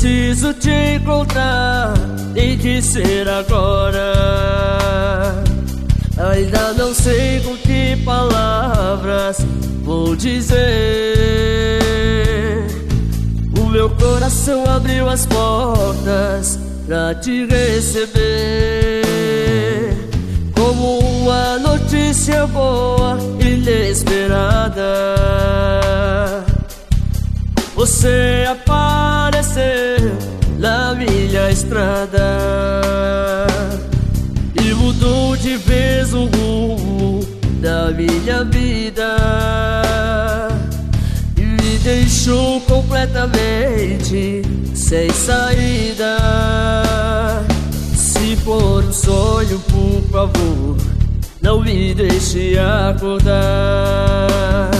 Preciso te encontrar, tem que ser agora. Ainda não sei com que palavras vou dizer. O meu coração abriu as portas pra te receber, como uma notícia boa, inesperada. Você apareceu na minha estrada e mudou de vez o rumo da minha vida, e me deixou completamente sem saída. Se for um sonho, por favor, não me deixe acordar.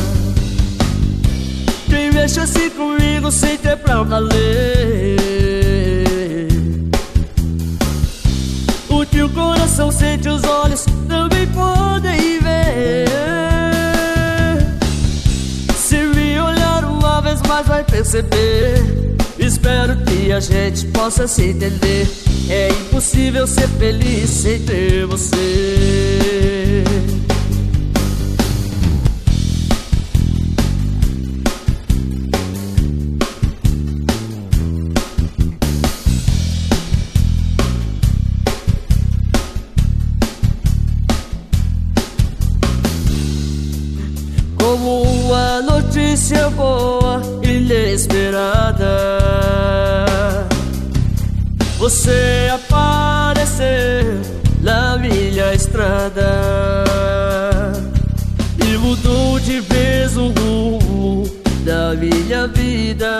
Quem mexe assim comigo sem ter pra valer, o que o coração sente, os olhos também podem ver. Se me olhar uma vez mais vai perceber. Espero que a gente possa se entender. É impossível ser feliz sem ter você. Como uma notícia boa, inesperada, você apareceu na minha estrada e mudou de vez o rumo da minha vida,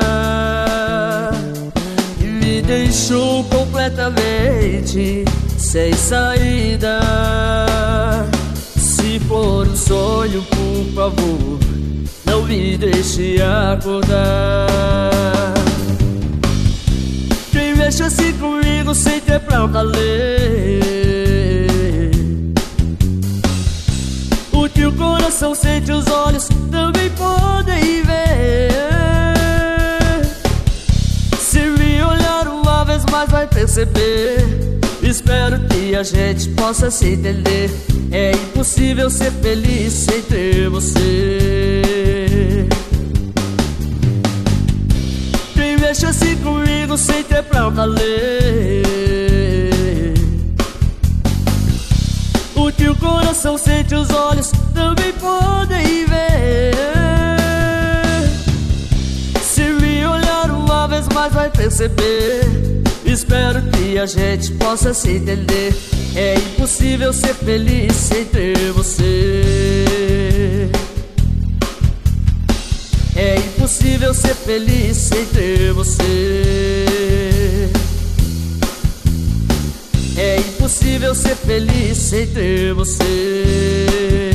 e me deixou completamente sem saída. Se for um sonho, por favor, não me deixe acordar. Quem mexe assim comigo sem ter pra valer, o que o coração sente, os olhos também podem ver. Se me olhar uma vez mais vai perceber. Espero que a gente possa se entender. É impossível ser feliz sem ter você. Quem mexe assim comigo sem ter pra valer, o que o coração sente, os olhos também podem ver. Se me olhar uma vez mais vai perceber. Espero que a gente possa se entender. É impossível ser feliz sem ter você. É impossível ser feliz sem ter você. É impossível ser feliz sem ter você.